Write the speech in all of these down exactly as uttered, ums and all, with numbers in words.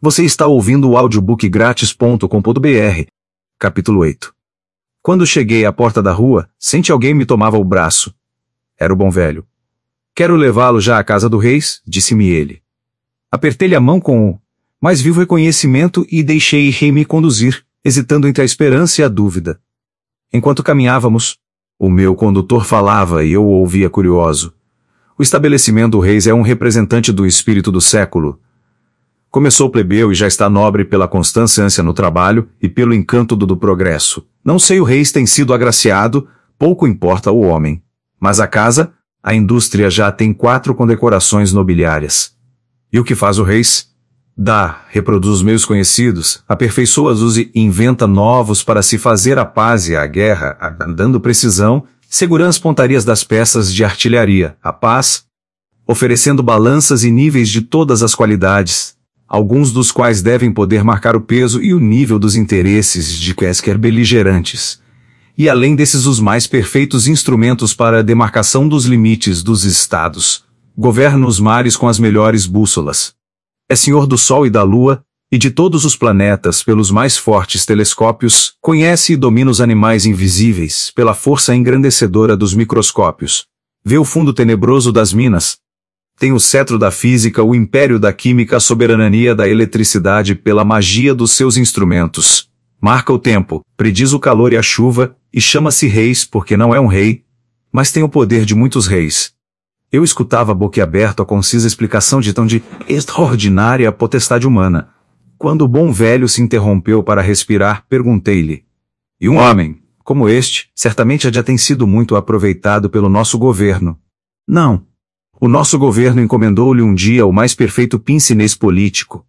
Você está ouvindo o audiobook grátis ponto com ponto br. Capítulo oito. Quando cheguei à porta da rua, senti alguém me tomava o braço. Era o bom velho. Quero levá-lo já à casa do reis, disse-me ele. Apertei-lhe a mão com o mais vivo reconhecimento e deixei-me conduzir, hesitando entre a esperança e a dúvida. Enquanto caminhávamos, o meu condutor falava e eu o ouvia curioso. O estabelecimento do reis é um representante do espírito do século. Começou plebeu e já está nobre pela constância no trabalho e pelo encanto do, do progresso. Não sei o reis tem sido agraciado, pouco importa o homem. Mas a casa, a indústria já tem quatro condecorações nobiliárias. E o que faz o reis? Dá, reproduz os meus conhecidos, aperfeiçoa-os e inventa novos para se fazer a paz e a guerra, dando precisão, segurando as pontarias das peças de artilharia, a paz, oferecendo balanças e níveis de todas as qualidades, alguns dos quais devem poder marcar o peso e o nível dos interesses de quaisquer beligerantes. E além desses os mais perfeitos instrumentos para a demarcação dos limites dos estados. Governa os mares com as melhores bússolas. É senhor do Sol e da Lua, e de todos os planetas pelos mais fortes telescópios, conhece e domina os animais invisíveis pela força engrandecedora dos microscópios. Vê o fundo tenebroso das minas. Tem o cetro da física, o império da química, a soberania da eletricidade pela magia dos seus instrumentos. Marca o tempo, prediz o calor e a chuva, e chama-se reis porque não é um rei, mas tem o poder de muitos reis. Eu escutava boquiaberto a concisa explicação de tão de extraordinária potestade humana. Quando o bom velho se interrompeu para respirar, perguntei-lhe: e um homem, como este, certamente já tem sido muito aproveitado pelo nosso governo? Não. O nosso governo encomendou-lhe um dia o mais perfeito pincinês político.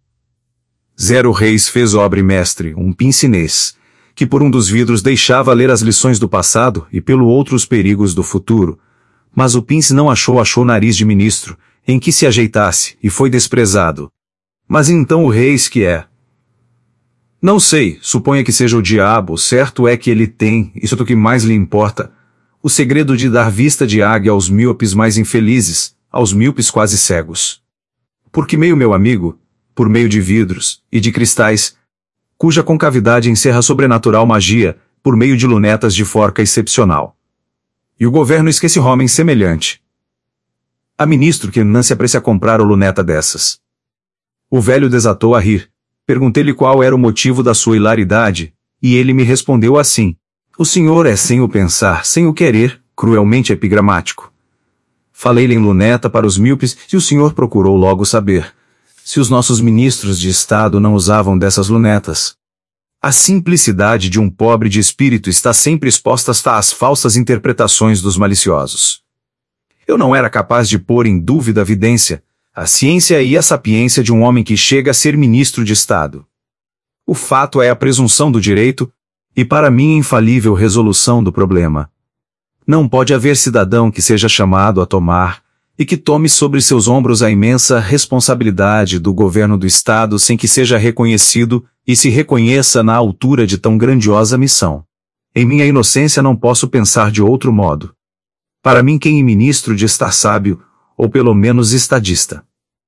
Zero Reis fez obra e mestre, um pincinês, que por um dos vidros deixava ler as lições do passado e pelo outro os perigos do futuro. Mas o pince não achou achou nariz de ministro, em que se ajeitasse, e foi desprezado. Mas então o reis que é? Não sei, suponha que seja o diabo, certo é que ele tem, isso é o que mais lhe importa, o segredo de dar vista de águia aos míopes mais infelizes, aos míopes quase cegos. Por que meio, meu amigo? Por meio de vidros, e de cristais, cuja concavidade encerra sobrenatural magia, por meio de lunetas de forca excepcional. E o governo esquece homem semelhante. Há ministro que não se aprecia a comprar o luneta dessas. O velho desatou a rir. Perguntei-lhe qual era o motivo da sua hilaridade, e ele me respondeu assim: o senhor é sem o pensar, sem o querer, cruelmente epigramático. Falei-lhe em luneta para os míopes e o senhor procurou logo saber se os nossos ministros de Estado não usavam dessas lunetas. A simplicidade de um pobre de espírito está sempre exposta às falsas interpretações dos maliciosos. Eu não era capaz de pôr em dúvida a vidência, a ciência e a sapiência de um homem que chega a ser ministro de Estado. O fato é a presunção do direito, e para mim infalível resolução do problema. Não pode haver cidadão que seja chamado a tomar, e que tome sobre seus ombros a imensa responsabilidade do governo do Estado sem que seja reconhecido e se reconheça na altura de tão grandiosa missão. Em minha inocência não posso pensar de outro modo. Para mim quem é ministro de estar sábio, ou pelo menos estadista.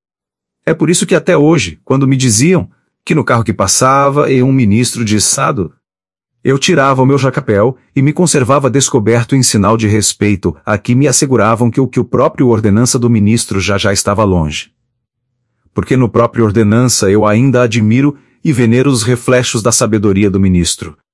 É por isso que até hoje, quando me diziam que no carro que passava e um ministro de Estado, eu tirava o meu chapéu e me conservava descoberto em sinal de respeito, a que me asseguravam que o que o próprio ordenança do ministro já já estava longe. Porque no próprio ordenança eu ainda admiro e venero os reflexos da sabedoria do ministro.